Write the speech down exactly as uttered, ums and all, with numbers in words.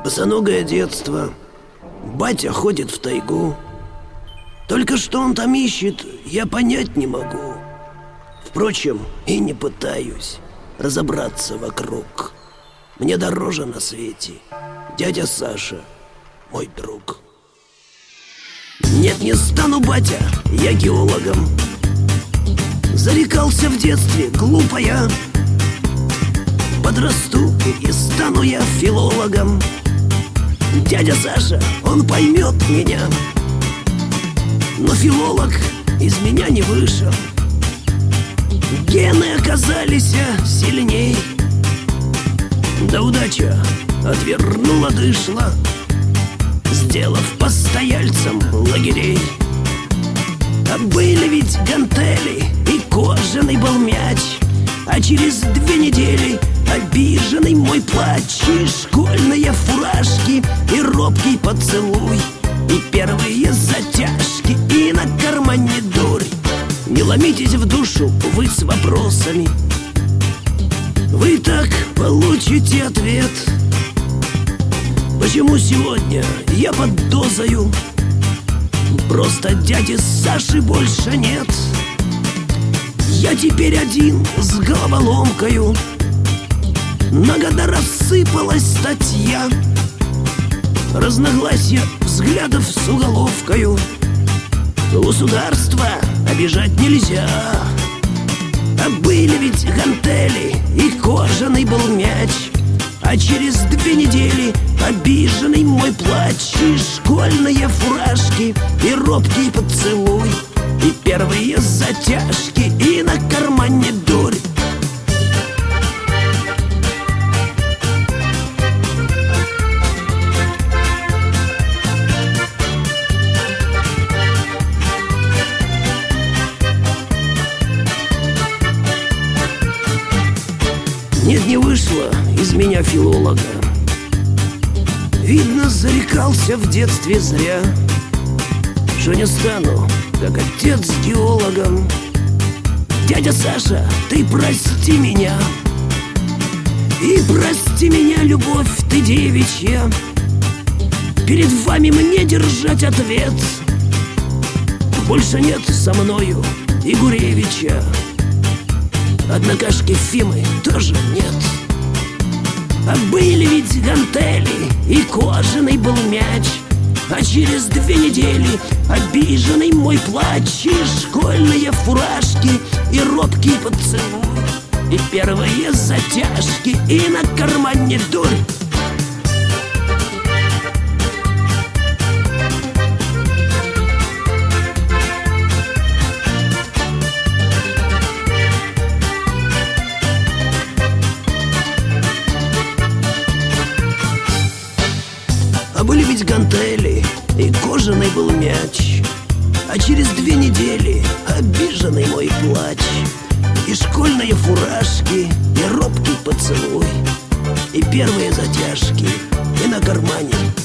Босоногое детство. Батя ходит в тайгу. Только что он там ищет, я понять не могу. Впрочем, и не пытаюсь разобраться вокруг. Мне дороже на свете дядя Саша, мой друг. Нет, не стану, батя, я геологом. Зарекался в детстве, глупо я. Подрасту и стану я филологом. Дядя Саша, он поймет меня. Но филолог из меня не вышел. Гены оказались сильней. Да удача отвернула дышло, сделав постояльцем лагерей. А были ведь гантели и кожаный был мяч, а через две недели обиженный мой плач, и школьные фуражки, и робкий поцелуй, и первые затяжки, и на кармане дурь. Не ломитесь в душу вы с вопросами, вы так получите ответ. Почему сегодня я под дозою? Просто дяди Саши больше нет. Я теперь один с головоломкою. На года рассыпалась статья, разногласия взглядов с уголовкою. Государство обижать нельзя. А были ведь гантели и кожаный был мяч, а через две недели обиженный мой плач, и школьные фуражки, и робкий поцелуй, и первые затяжки, и на кармане дурь. Нет, не вышло из меня филолога. Видно, зарекался в детстве зря, что не стану, как отец, геологом. Дядя Саша, ты прости меня, и прости меня, любовь ты девичья. Перед вами мне держать ответ. Больше нет со мною и Гуревича. Однокашки Фимы тоже нет. А были ведь гантели и кожаный был мяч, а через две недели обиженный мой плач, и школьные фуражки, и робкий поцелуй, и первые затяжки, и на кармане дурь. А были ведь гантели и кожаный был мяч, а через две недели обиженный мой плач, и школьные фуражки, и робкий поцелуй, и первые затяжки, и на кармане